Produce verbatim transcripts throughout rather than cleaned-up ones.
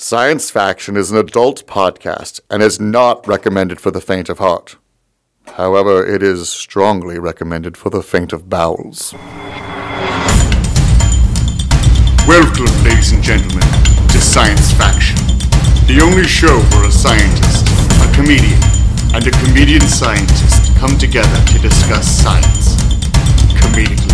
Science Faction is an adult podcast and is not recommended for the faint of heart. However, it is strongly recommended for the faint of bowels. Welcome, ladies and gentlemen, to Science Faction, the only show where a scientist, a comedian, and a comedian scientist come together to discuss science comedically.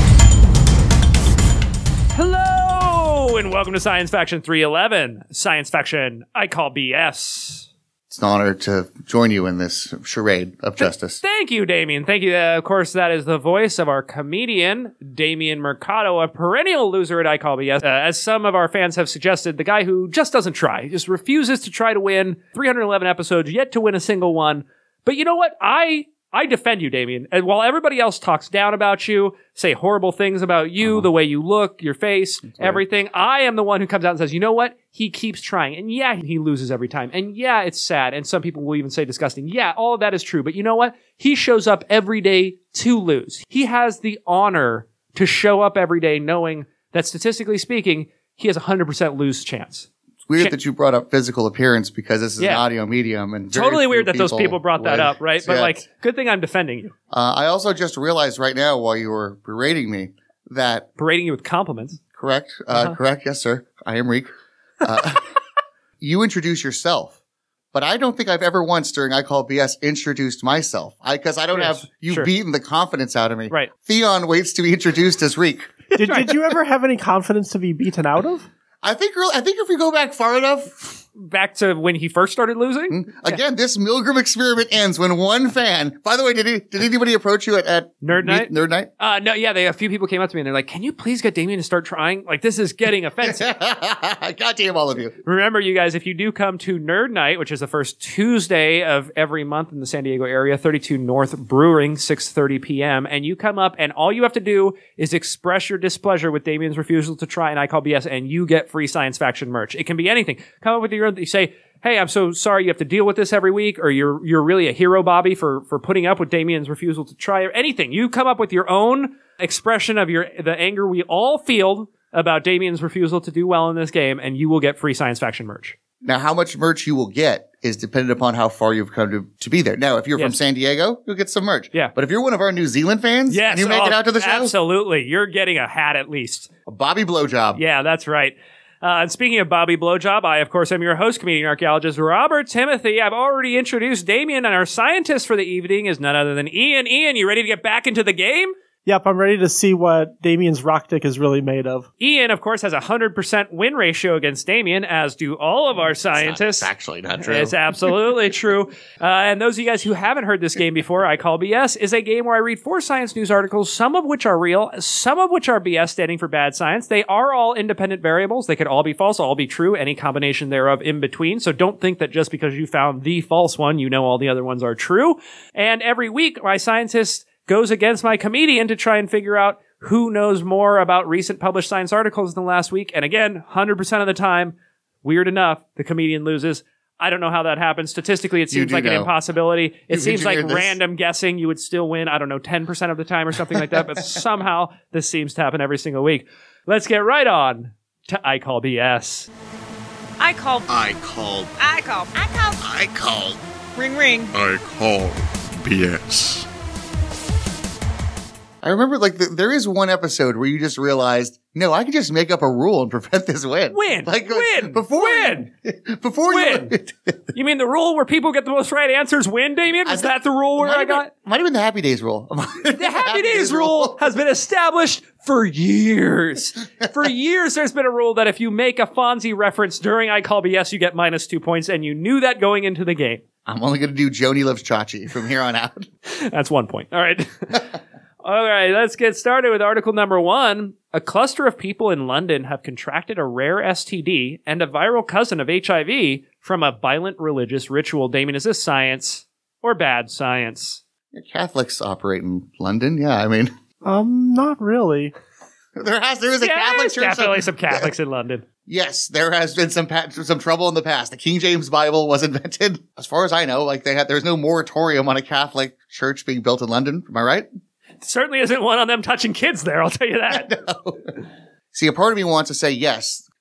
Hello, and welcome to Science Faction three eleven. Science Faction, I call B S. It's an honor to join you in this charade of justice. Thank you, Damien. Thank you. Uh, of course, that is the voice of our comedian, Damien Mercado, a perennial loser at I Call B S. Uh, as some of our fans have suggested, the guy who just doesn't try, he just refuses to try to win. three hundred eleven episodes, yet to win a single one. But you know what? I I defend you, Damien. And while everybody else talks down about you, say horrible things about you, uh-huh. the way you look, your face, That's everything, right. I am the one who comes out and says, you know what? He keeps trying. And yeah, he loses every time. And yeah, it's sad. And some people will even say disgusting. Yeah, all of that is true. But you know what? He shows up every day to lose. He has the honor to show up every day knowing that statistically speaking, he has a one hundred percent lose chance. Weird that you brought up physical appearance because this is yeah. an audio medium. And totally weird that those people brought that would, up, right? But yeah. like, good thing I'm defending you. Uh, I also just realized right now while you were berating me that... Berating you with compliments. Correct. Uh, uh-huh. Correct. Yes, sir. I am Reek. Uh, you introduce yourself. But I don't think I've ever once during I Call B S introduced myself. I Because I don't yes, have you sure. beaten the confidence out of me. Right. Theon waits to be introduced as Reek. Did, did you ever have any confidence to be beaten out of? I think I think if we go back far enough... Back to when he first started losing? Again, yeah. This Milgram experiment ends when one fan... By the way, did he, did anybody approach you at, at Nerd Night? Nerd Night? Uh, no, yeah, they, a few people came up to me and they're like, can you please get Damien to start trying? Like, this is getting offensive. God damn all of you. Remember, you guys, if you do come to Nerd Night, which is the first Tuesday of every month in the San Diego area, thirty-two North Brewing, six thirty p.m., and you come up and all you have to do is express your displeasure with Damien's refusal to try an I Call B S and you get free Science Faction merch. It can be anything. Come up with your own, you say, hey, I'm so sorry you have to deal with this every week, or you're you're really a hero, Bobby, for, for putting up with Damien's refusal to try, or anything. You come up with your own expression of your the anger we all feel about Damien's refusal to do well in this game, and you will get free Science Faction merch. Now, how much merch you will get is dependent upon how far you've come to, to be there. Now, if you're yes. from San Diego, you'll get some merch. Yeah. But if you're one of our New Zealand fans yes. and you make oh, it out to the show, absolutely. You're getting a hat at least. A Bobby blowjob. Yeah, that's right. Uh, and speaking of Bobby Blowjob, I, of course, am your host, comedian archaeologist Robert Timothy. I've already introduced Damien, and our scientist for the evening is none other than Ian. Ian, you ready to get back into the game? Yep, I'm ready to see what Damien's rock dick is really made of. Ian, of course, has a one hundred percent win ratio against Damien, as do all of our scientists. It's actually not true. It's absolutely true. Uh, and those of you guys who haven't heard this game before, I Call B S is a game where I read four science news articles, some of which are real, some of which are B S, standing for bad science. They are all independent variables. They could all be false, all be true, any combination thereof in between. So don't think that just because you found the false one, you know all the other ones are true. And every week, my scientist goes against my comedian to try and figure out who knows more about recent published science articles in the last week. And again, one hundred percent of the time, weird enough, the comedian loses. I don't know how that happens. Statistically, it seems like know. an impossibility. It you, seems like this? random guessing. You would still win, I don't know, ten percent of the time or something like that. But somehow, this seems to happen every single week. Let's get right on to I Call B S. I call. I called. I call. I call. I called. Ring, ring. I call B S. I remember, like, the, there is one episode where you just realized, no, I can just make up a rule and prevent this win. Win! Like, win! Before win! You, before win! You, you mean the rule where people get the most right answers win, Damien? Was that the rule where I got? Been, might have been the Happy Days rule. The, the Happy Days rule has been established for years. For years, there's been a rule that if you make a Fonzie reference during I Call B S, you get minus two points, and you knew that going into the game. I'm only going to do Joni Loves Chachi from here on out. That's one point. All right. All right, let's get started with article number one. A cluster of people in London have contracted a rare S T D and a viral cousin of H I V from a violent religious ritual. Damien, is this science or bad science? Catholics operate in London, yeah, I mean. Um, not really. There has there is a yeah, Catholic there's church. Definitely some Catholics in London. Yes, there has been some pa- some trouble in the past. The King James Bible was invented, as far as I know. Like they had, there's no moratorium on a Catholic church being built in London. Am I right? Certainly isn't one on them touching kids there, I'll tell you that. No. See, a part of me wants to say yes.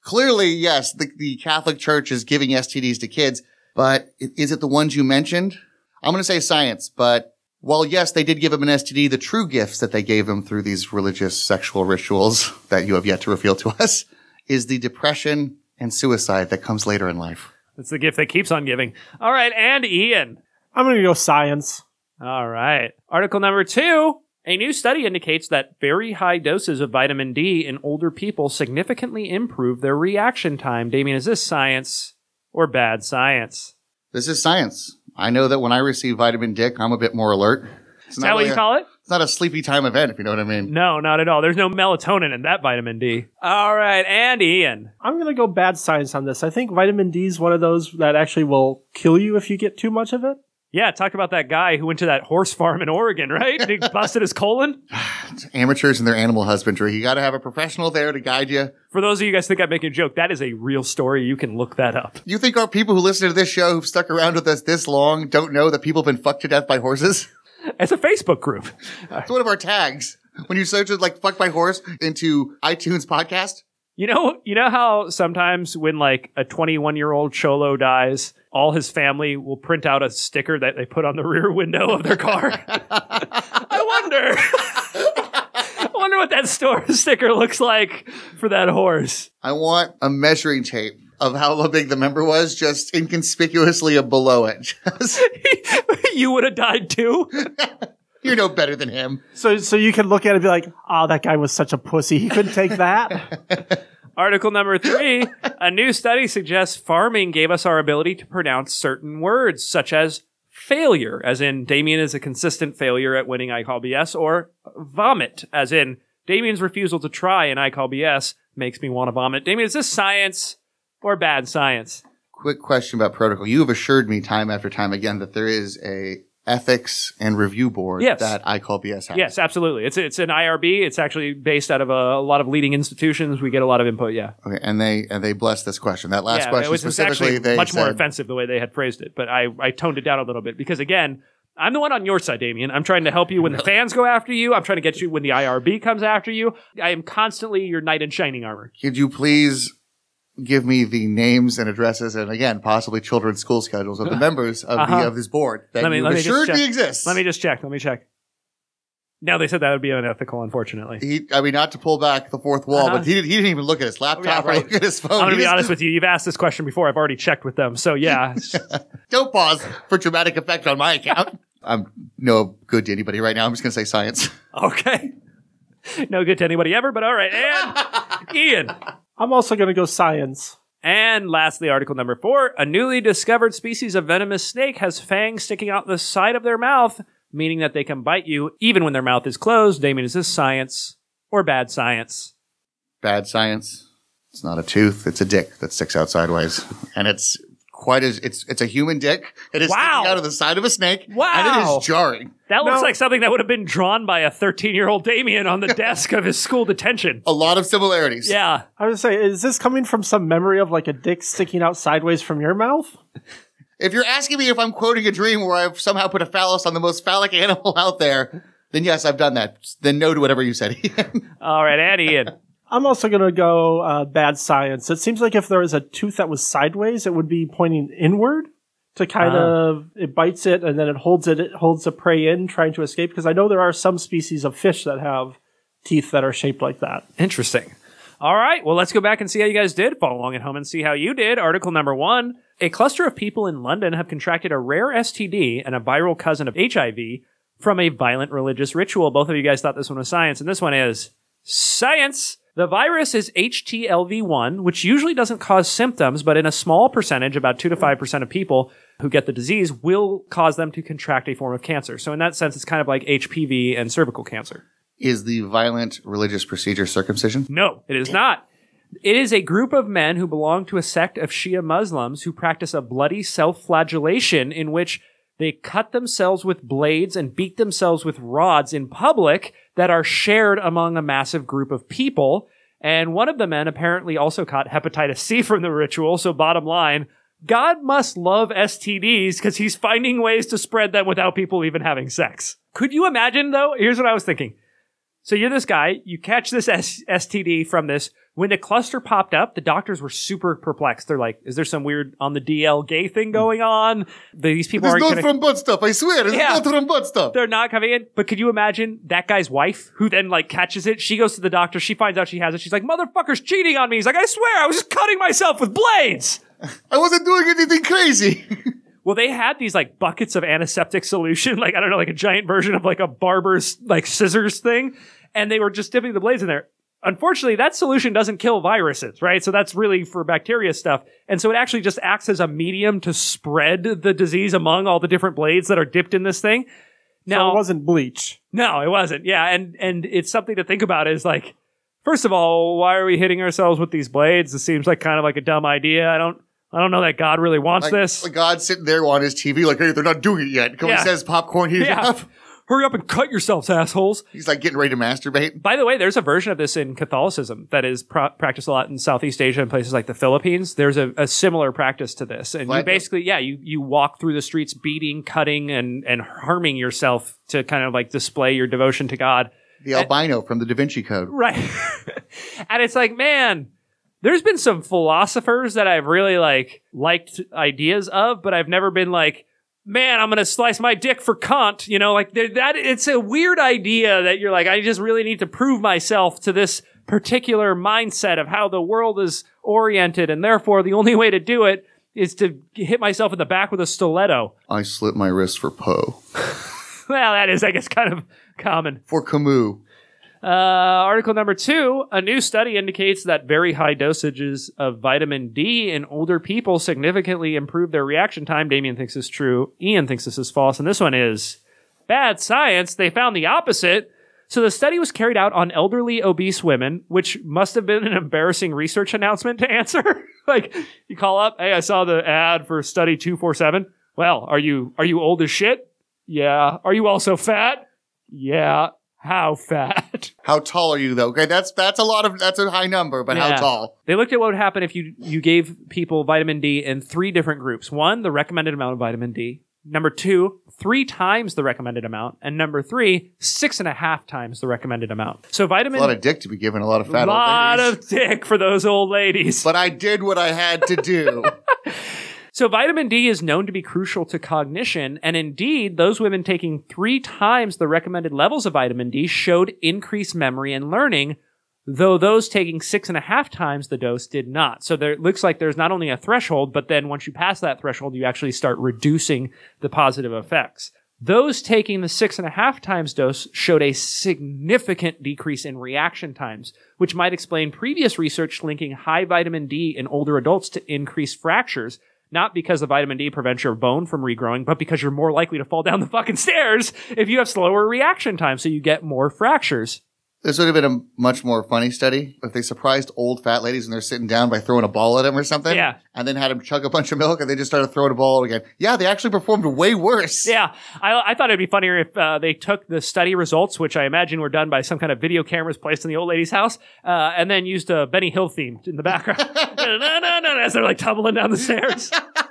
clearly, yes, the, the Catholic Church is giving S T Ds to kids, but is it the ones you mentioned? I'm going to say science, but while yes, they did give him an S T D, the true gifts that they gave him through these religious sexual rituals that you have yet to reveal to us is the depression and suicide that comes later in life. It's the gift that keeps on giving. All right, and Ian. I'm going to go science. All right. Article number two. A new study indicates that very high doses of vitamin D in older people significantly improve their reaction time. Damien, is this science or bad science? This is science. I know that when I receive vitamin D, I'm a bit more alert. It's Is that what really you a- call it? It's not a sleepy time event, if you know what I mean. No, not at all. There's no melatonin in that vitamin D. All right, and Ian. I'm going to go bad science on this. I think vitamin D is one of those that actually will kill you if you get too much of it. Yeah, talk about that guy who went to that horse farm in Oregon, right? And he busted his colon. Amateurs in their animal husbandry. You got to have a professional there to guide you. For those of you guys think I'm making a joke, that is a real story. You can look that up. You think our people who listen to this show who've stuck around with us this long don't know that people have been fucked to death by horses? It's a Facebook group. It's one of our tags. When you search it like fuck by horse into iTunes podcast. You know, you know how sometimes when like a twenty-one-year-old cholo dies, all his family will print out a sticker that they put on the rear window of their car? I wonder. I wonder what that store sticker looks like for that horse. I want a measuring tape of how big the member was, just inconspicuously below it. Just, You would have died too? you're no better than him. So so you can look at it and be like, oh, that guy was such a pussy. He couldn't take that. Article number three. A new study suggests farming gave us our ability to pronounce certain words, such as failure, as in Damien is a consistent failure at winning I Call B S, or vomit, as in Damien's refusal to try in I Call B S makes me want to vomit. Damien, is this science or bad science? Quick question about protocol. You have assured me time after time again that there is a ethics and review board Yes. that I Call B S has. Yes, absolutely. It's it's an I R B. It's actually based out of a, a lot of leading institutions. We get a lot of input, yeah. Okay, and they and they blessed this question. That last yeah, question it was specifically, actually they much more said- offensive the way they had phrased it, but I, I toned it down a little bit because, again, I'm the one on your side, Damien. I'm trying to help you when the fans go after you. I'm trying to get you when the I R B comes after you. I am constantly your knight in shining armor. Could you please give me the names and addresses and, again, possibly children's school schedules of the members of Uh-huh. the of this board that Let me- you've let me just assured me check. exists? Let me just check. Let me check. No, they said that would be unethical, unfortunately. He, I mean, not to pull back the fourth wall, Uh-huh. but he, did, he didn't even look at his laptop Yeah, right. or look at his phone. I'm going to He be just- honest with you. You've asked this question before. I've already checked with them. So, yeah. Don't pause for dramatic effect on my account. I'm no good to anybody right now. I'm just going to say science. Okay. No good to anybody ever, but all right. And Ian. I'm also going to go science. And lastly, article number four. A newly discovered species of venomous snake has fangs sticking out the side of their mouth, meaning that they can bite you even when their mouth is closed. Damien, is this science or bad science? Bad science. It's not a tooth. It's a dick that sticks out sideways. And it's quite as, it's it's a human dick. It is Wow. sticking out of the side of a snake. Wow. And it is jarring. That looks No. like something that would have been drawn by a thirteen-year-old Damien on the desk of his school detention. A lot of similarities. Yeah. I would say, is this coming from some memory of like a dick sticking out sideways from your mouth? If you're asking me if I'm quoting a dream where I've somehow put a phallus on the most phallic animal out there, then yes, I've done that. Then no to whatever you said. All right, and Ian. I'm also going to go uh, bad science. It seems like if there was a tooth that was sideways, it would be pointing inward to kind Ah. of, it bites it and then it holds it, it holds the prey in trying to escape. Because I know there are some species of fish that have teeth that are shaped like that. Interesting. All right, well, let's go back and see how you guys did. Follow along at home and see how you did. Article number one. A cluster of people in London have contracted a rare S T D and a viral cousin of H I V from a violent religious ritual. Both of you guys thought this one was science, and this one is science. The virus is H T L V one, which usually doesn't cause symptoms, but in a small percentage, about two to five percent of people who get the disease will cause them to contract a form of cancer. So in that sense, it's kind of like H P V and cervical cancer. Is the violent religious procedure circumcision? No, it is not. It is a group of men who belong to a sect of Shia Muslims who practice a bloody self-flagellation in which they cut themselves with blades and beat themselves with rods in public that are shared among a massive group of people. And one of the men apparently also caught hepatitis C from the ritual. So bottom line, God must love S T Ds because he's finding ways to spread them without people even having sex. Could you imagine, though? Here's what I was thinking. So you're this guy, you catch this S- STD from this. When the cluster popped up, the doctors were super perplexed. They're like, is there some weird on the D L gay thing going on? These people There's aren't not gonna- from butt stuff, I swear. There's Yeah. not from butt stuff. They're not coming in. But could you imagine that guy's wife who then like catches it? She goes to the doctor. She finds out she has it. She's like, motherfucker's cheating on me. He's like, I swear, I was just cutting myself with blades. I wasn't doing anything crazy. Well, they had these like buckets of antiseptic solution, like, I don't know, like a giant version of like a barber's like scissors thing. And they were just dipping the blades in there. Unfortunately, that solution doesn't kill viruses, right? So that's really for bacteria stuff. And so it actually just acts as a medium to spread the disease among all the different blades that are dipped in this thing. So it wasn't bleach. No, it wasn't. Yeah, and and it's something to think about is like, first of all, why are we hitting ourselves with these blades? It seems like kind of like a dumb idea. I don't I don't know that God really wants Like, this. like God's sitting there on his T V like, hey, they're not doing it yet. Come Yeah. on, says popcorn heating Yeah. up. Hurry up and cut yourselves, assholes. He's like getting ready to masturbate. By the way, there's a version of this in Catholicism that is pro- practiced a lot in Southeast Asia and places like the Philippines. There's a, a similar practice to this. And you What? basically, yeah, you, you walk through the streets beating, cutting, and, and harming yourself to kind of like display your devotion to God. The albino from the Da Vinci Code. Right. And it's like, man, there's been some philosophers that I've really like liked ideas of, but I've never been like, man, I'm going to slice my dick for Kant. You know, like there- that, it's a weird idea that you're like, I just really need to prove myself to this particular mindset of how the world is oriented. And therefore the only way to do it is to hit myself in the back with a stiletto. I slit my wrist for Poe. Well, that is, I guess, kind of common. For Camus. Uh, article number two, a new study indicates that very high dosages of vitamin D in older people significantly improve their reaction time. Damien thinks this is true. Ian thinks this is false. And this one is bad science. They found the opposite. So the study was carried out on elderly obese women, which must have been an embarrassing research announcement to answer. Like, you call up, hey, I saw the ad for study two forty-seven. Well, are you, are you old as shit? Yeah. Are you also fat? Yeah. How fat? How tall are you, though? Okay, that's that's a lot of that's a high number, but Yeah. how tall? They looked at what would happen if you you gave people vitamin D in three different groups. One, the recommended amount of vitamin D. Number two, three times the recommended amount. And number three, six and a half times the recommended amount. So A vitamin lot of dick to be given, a lot of a fat lot old ladies. of dick for those old ladies. But I did what I had to do. So vitamin D is known to be crucial to cognition, and indeed, those women taking three times the recommended levels of vitamin D showed increased memory and learning, though those taking six and a half times the dose did not. So there, it looks like there's not only a threshold, but then once you pass that threshold, you actually start reducing the positive effects. Those taking the six and a half times dose showed a significant decrease in reaction times, which might explain previous research linking high vitamin D in older adults to increased fractures. Not because the vitamin D prevents your bone from regrowing, but because you're more likely to fall down the fucking stairs if you have slower reaction time, so you get more fractures. This would have been a much more funny study if they surprised old fat ladies when they're sitting down by throwing a ball at them or something. Yeah. And then had them chug a bunch of milk and they just started throwing a ball again. Yeah, they actually performed way worse. Yeah, I, I thought it'd be funnier if uh, they took the study results, which I imagine were done by some kind of video cameras placed in the old lady's house, uh, and then used a Benny Hill theme in the background. no, no, no, no, as they're like tumbling down the stairs.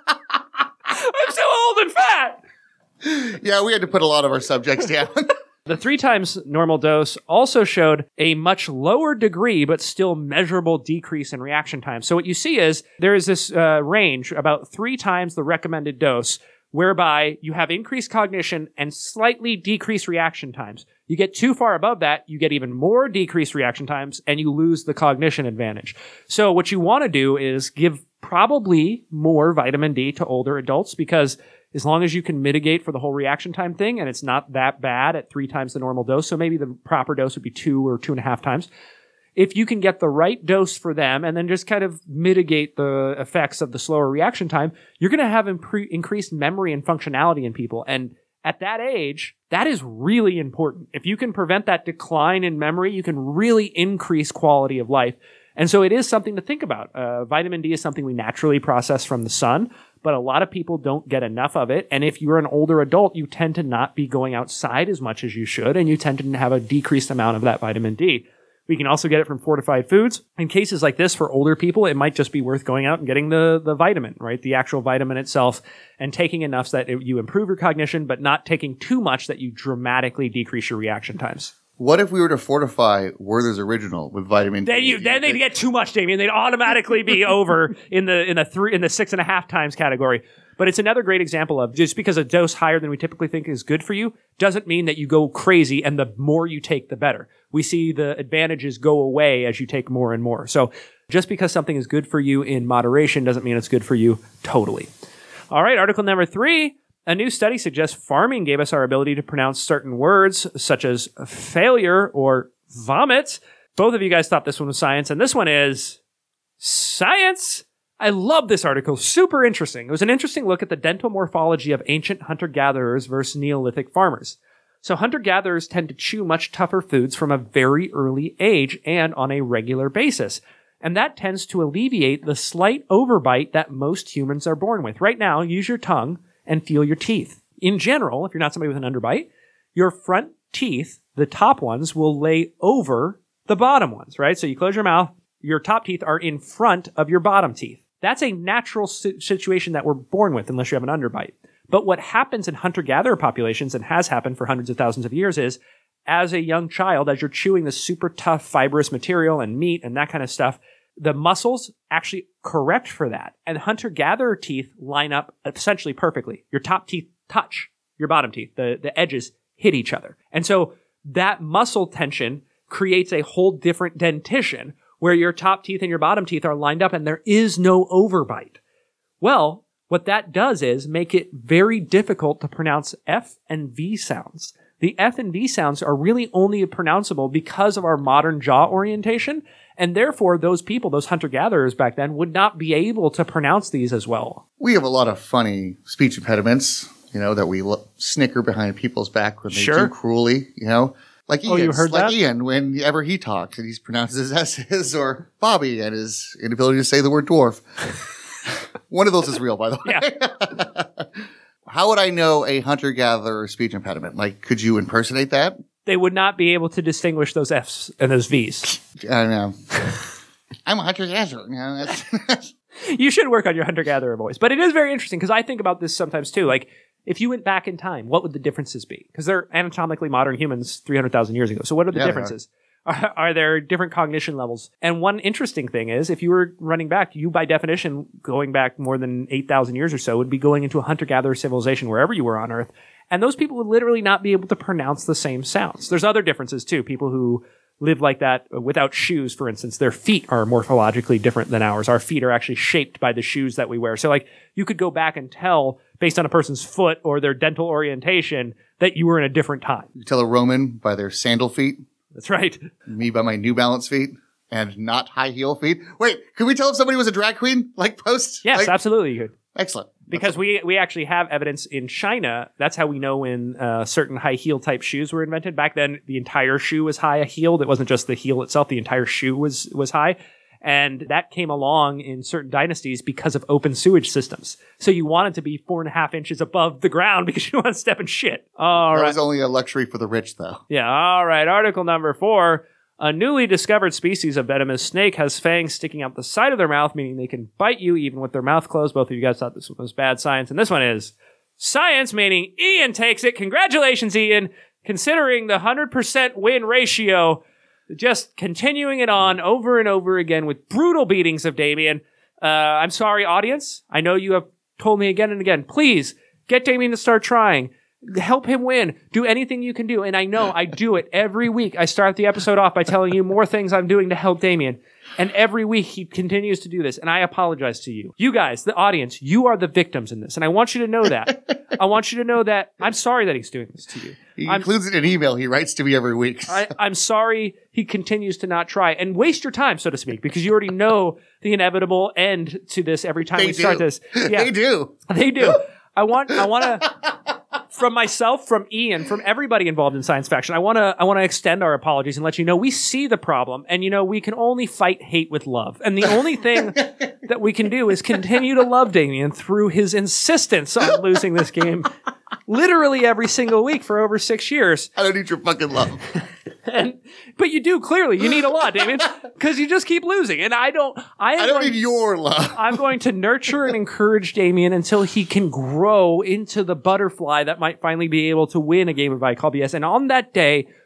I'm so old and fat! Yeah, we had to put a lot of our subjects down. The three times normal dose also showed a much lower degree, but still measurable decrease in reaction time. So what you see is there is this uh, range, about three times the recommended dose, whereby you have increased cognition and slightly decreased reaction times. You get too far above that, you get even more decreased reaction times, and you lose the cognition advantage. So what you want to do is give probably more vitamin D to older adults, because as long as you can mitigate for the whole reaction time thing, and it's not that bad at three times the normal dose, so maybe the proper dose would be two or two and a half times. If you can get the right dose for them and then just kind of mitigate the effects of the slower reaction time, you're going to have impre- increased memory and functionality in people. And at that age, that is really important. If you can prevent that decline in memory, you can really increase quality of life. And so it is something to think about. Uh, vitamin D is something we naturally process from the sun, but a lot of people don't get enough of it. And if you're an older adult, you tend to not be going outside as much as you should, and you tend to have a decreased amount of that vitamin D. We can also get it from fortified foods. In cases like this, for older people, it might just be worth going out and getting the, the vitamin, right? The actual vitamin itself, and taking enough so that it, you improve your cognition, but not taking too much that you dramatically decrease your reaction times. What if we were to fortify Werther's Original with vitamin Then D? you then they'd get too much, Damien. They'd automatically be over in the in the three in the six and a half times category. But it's another great example of just because a dose higher than we typically think is good for you doesn't mean that you go crazy and the more you take, the better. We see the advantages go away as you take more and more. So just because something is good for you in moderation doesn't mean it's good for you totally. All right, article number three. A new study suggests farming gave us our ability to pronounce certain words such as failure or vomit. Both of you guys thought this one was science, and this one is science. I love this article. Super interesting. It was an interesting look at the dental morphology of ancient hunter-gatherers versus Neolithic farmers. So hunter-gatherers tend to chew much tougher foods from a very early age and on a regular basis. And that tends to alleviate the slight overbite that most humans are born with. Right now, use your tongue and feel your teeth. In general, if you're not somebody with an underbite, your front teeth, the top ones, will lay over the bottom ones, right? So you close your mouth, your top teeth are in front of your bottom teeth. That's a natural si- situation that we're born with unless you have an underbite. But what happens in hunter-gatherer populations, and has happened for hundreds of thousands of years, is as a young child, as you're chewing this super tough fibrous material and meat and that kind of stuff, the muscles actually correct for that. And hunter-gatherer teeth line up essentially perfectly. Your top teeth touch your bottom teeth. The, the edges hit each other. And so that muscle tension creates a whole different dentition where your top teeth and your bottom teeth are lined up and there is no overbite. Well, what that does is make it very difficult to pronounce F and V sounds. The F and V sounds are really only pronounceable because of our modern jaw orientation, and therefore those people, those hunter-gatherers back then, would not be able to pronounce these as well. We have a lot of funny speech impediments, you know, that we lo- snicker behind people's back when they Sure. do cruelly, you know. Like Ian, Oh, you heard like that? Ian, whenever he talks and he pronounces his S's, or Bobby and his inability to say the word dwarf. One of those is real, by the way. Yeah. How would I know a hunter-gatherer speech impediment? Like, could you impersonate that? They would not be able to distinguish those Fs and those Vs. I don't know. I'm a hunter-gatherer. You know, that's You should work on your hunter-gatherer voice. But it is very interesting because I think about this sometimes too. Like, if you went back in time, what would the differences be? Because they're anatomically modern humans three hundred thousand years ago. So what are the Yeah, they differences? Are, are there different cognition levels? And one interesting thing is, if you were running back, you by definition, going back more than eight thousand years or so, would be going into a hunter-gatherer civilization wherever you were on Earth. And those people would literally not be able to pronounce the same sounds. There's other differences too. People who live like that without shoes, for instance, their feet are morphologically different than ours. Our feet are actually shaped by the shoes that we wear. So like you could go back and tell based on a person's foot or their dental orientation that you were in a different time. You tell a Roman by their sandal feet, That's right. me by my New Balance feet, and not high heel feet. Wait, could we tell if somebody was a drag queen? Like post? Yes, Like- absolutely you could. Excellent. Because we we actually have evidence in China. That's how we know when uh, certain high heel type shoes were invented. Back then, the entire shoe was high heeled. It wasn't just the heel itself. The entire shoe was was high. And that came along in certain dynasties because of open sewage systems. So you wanted to be four and a half inches above the ground because you don't want to step in shit. All That right. was only a luxury for the rich, though. Yeah, all right. Article number four. A newly discovered species of venomous snake has fangs sticking out the side of their mouth, meaning they can bite you even with their mouth closed. Both of you guys thought this one was bad science, and this one is science, meaning Ian takes it. Congratulations, Ian. Considering the one hundred percent win ratio, just continuing it on over and over again with brutal beatings of Damien. Uh, I'm sorry, audience. I know you have told me again and again. Please, get Damien to start trying. Help him win. Do anything you can do. And I know I do it every week. I start the episode off by telling you more things I'm doing to help Damien. And every week he continues to do this. And I apologize to you. You guys, the audience, you are the victims in this. And I want you to know that. I want you to know that I'm sorry that he's doing this to you. He I'm, includes it in an email he writes to me every week. I, I'm sorry he continues to not try and waste your time, so to speak, because you already know the inevitable end to this every time They we start do. this. Yeah, They do. They do. I want, I want to, from myself, from Ian, from everybody involved in Science Faction, I want to, I want to extend our apologies and let you know we see the problem, and you know we can only fight hate with love, and the only thing that we can do is continue to love Damien through his insistence on losing this game, literally every single week for over six years. I don't need your fucking love. And but you do clearly, you need a lot, Damien, because you just keep losing, and I don't. I, am I don't going- need your love. I'm going to nurture and encourage Damien until he can grow into the butterfly that might finally be able to win a game of I Call B S. And on that day,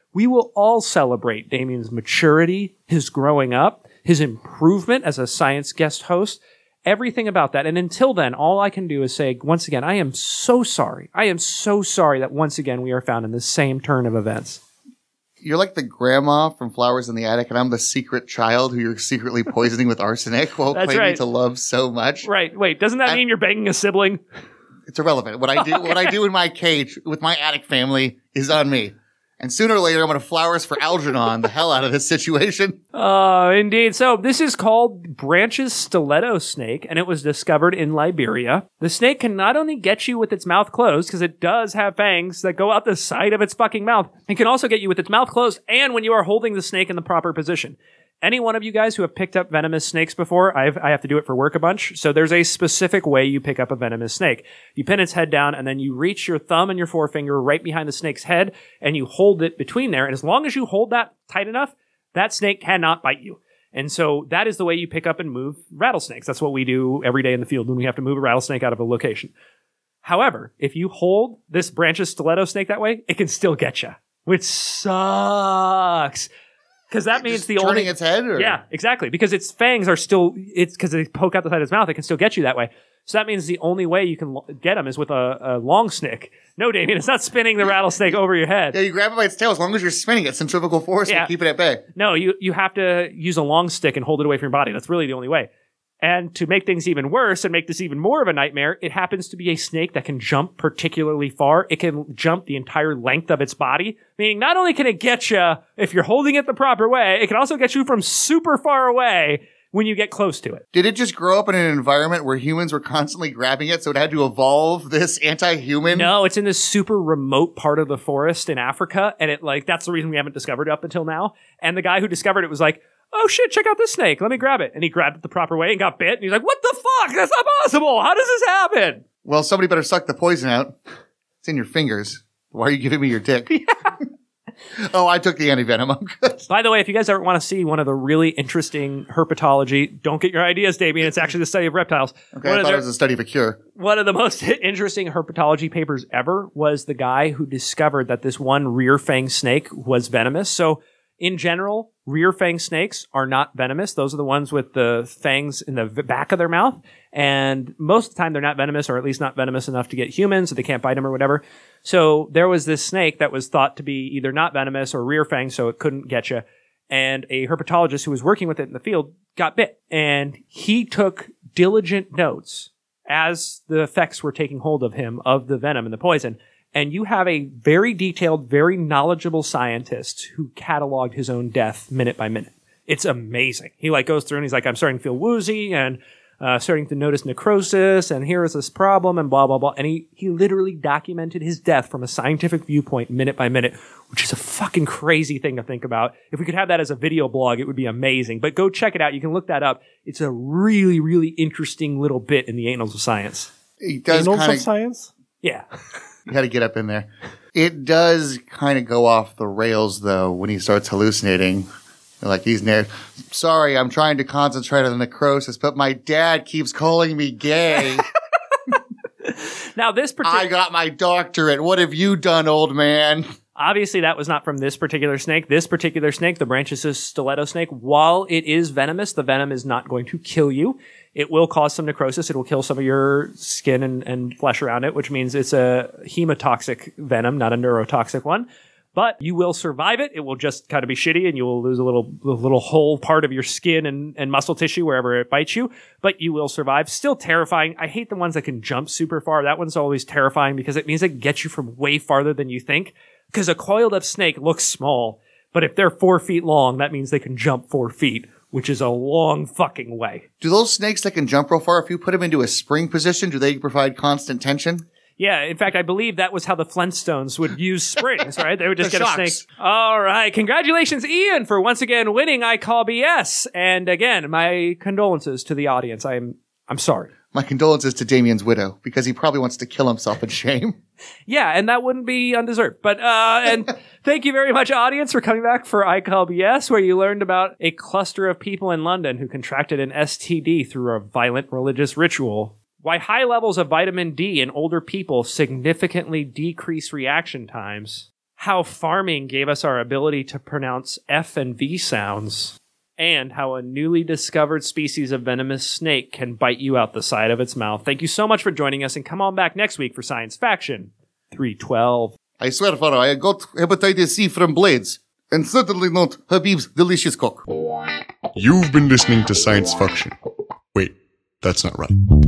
we will all celebrate Damien's maturity, his growing up, his improvement as a science guest host, everything about that. And until then, all I can do is say, once again, I am so sorry. I am so sorry that once again we are found in the same turn of events. You're like the grandma from Flowers in the Attic, and I'm the secret child who you're secretly poisoning with arsenic while That's claiming right. to love so much. Right. Wait, doesn't that I- mean you're banging a sibling? It's irrelevant. What I do, what I do in my cage with my attic family is on me. And sooner or later, I'm going to Flowers for Algernon the hell out of this situation. Uh, indeed. So this is called Branch's stiletto snake, and it was discovered in Liberia. The snake can not only get you with its mouth closed, because it does have fangs that go out the side of its fucking mouth, it can also get you with its mouth closed and when you are holding the snake in the proper position. Any one of you guys who have picked up venomous snakes before, I've, I have to do it for work a bunch. So there's a specific way you pick up a venomous snake. You pin its head down and then you reach your thumb and your forefinger right behind the snake's head and you hold it between there. And as long as you hold that tight enough, that snake cannot bite you. And so that is the way you pick up and move rattlesnakes. That's what we do every day in the field when we have to move a rattlesnake out of a location. However, if you hold this Branch's stiletto snake that way, it can still get you, which sucks. Because that means Just the turning only its head? Or? yeah, exactly. Because its fangs are still, it's because they poke out the side of its mouth, it can still get you that way. So that means the only way you can lo- get them is with a, a long stick. No, Damien, it's not spinning the rattlesnake over your head. Yeah, you grab it by its tail. As long as you're spinning it, centrifugal force Yeah. will keep it at bay. No, you, you have to use a long stick and hold it away from your body. That's really the only way. And to make things even worse and make this even more of a nightmare, it happens to be a snake that can jump particularly far. It can jump the entire length of its body, meaning not only can it get you if you're holding it the proper way, it can also get you from super far away when you get close to it. Did it just grow up in an environment where humans were constantly grabbing it, so it had to evolve this anti-human? No, it's in this super remote part of the forest in Africa, and it like that's the reason we haven't discovered it up until now. And the guy who discovered it was like, oh shit, check out this snake. Let me grab it. And he grabbed it the proper way and got bit. And he's like, what the fuck? That's not possible. How does this happen? Well, somebody better suck the poison out. It's in your fingers. Why are you giving me your dick? Oh, I took the antivenom. I'm good. By the way, if you guys ever want to see one of the really interesting herpetology, don't get your ideas, Damien. It's actually the study of reptiles. Okay, One I of thought their- it was a study of a cure. One of the most interesting herpetology papers ever was the guy who discovered that this one rear fang snake was venomous. So in general, rear fang snakes are not venomous. Those are the ones with the fangs in the v- back of their mouth. And most of the time they're not venomous, or at least not venomous enough to get humans, so they can't bite them or whatever. So there was this snake that was thought to be either not venomous or rear fang, so it couldn't get you. And a herpetologist who was working with it in the field got bit. And he took diligent notes as the effects were taking hold of him of the venom and the poison. And you have a very detailed, very knowledgeable scientist who cataloged his own death minute by minute. It's amazing. He like goes through and he's like, I'm starting to feel woozy and uh, starting to notice necrosis, and here is this problem, and blah, blah, blah. And he, he literally documented his death from a scientific viewpoint minute by minute, which is a fucking crazy thing to think about. If we could have that as a video blog, it would be amazing. But go check it out. You can look that up. It's a really, really interesting little bit in the Annals of Science. It does Annals kind of of... Science? Yeah. You had to get up in there. It does kind of go off the rails, though, when he starts hallucinating. Like he's near. Sorry, I'm trying to concentrate on the necrosis, but my dad keeps calling me gay. Now, this particular... I got my doctorate. What have you done, old man? Obviously, that was not from this particular snake. This particular snake, the Branch's stiletto snake, while it is venomous, the venom is not going to kill you. It will cause some necrosis. It will kill some of your skin and, and flesh around it, which means it's a hemotoxic venom, not a neurotoxic one. But you will survive it. It will just kind of be shitty, and you will lose a little a little whole part of your skin and, and muscle tissue wherever it bites you. But you will survive. Still terrifying. I hate the ones that can jump super far. That one's always terrifying because it means it can get you from way farther than you think. Because a coiled up snake looks small, but if they're four feet long, that means they can jump four feet, which is a long fucking way. Do those snakes that can jump real far, if you put them into a spring position, do they provide constant tension? Yeah, in fact, I believe that was how the Flintstones would use springs, right? They would just The get a shocks. snake. All right. Congratulations, Ian, for once again winning I Call B S. And again, my condolences to the audience. I'm I'm sorry. My condolences to Damien's widow, because he probably wants to kill himself in shame. Yeah, and that wouldn't be undeserved. But, uh, and thank you very much, audience, for coming back for I Call B S, where you learned about a cluster of people in London who contracted an S T D through a violent religious ritual. Why high levels of vitamin D in older people significantly decrease reaction times. how farming gave us our ability to pronounce F and V sounds, and how a newly discovered species of venomous snake can bite you out the side of its mouth. Thank you so much for joining us, and come on back next week for Science Faction three twelve. I swear, Father, I got hepatitis C from blades, and certainly not Habib's delicious cock. You've been listening to Science Faction. Wait, that's not right.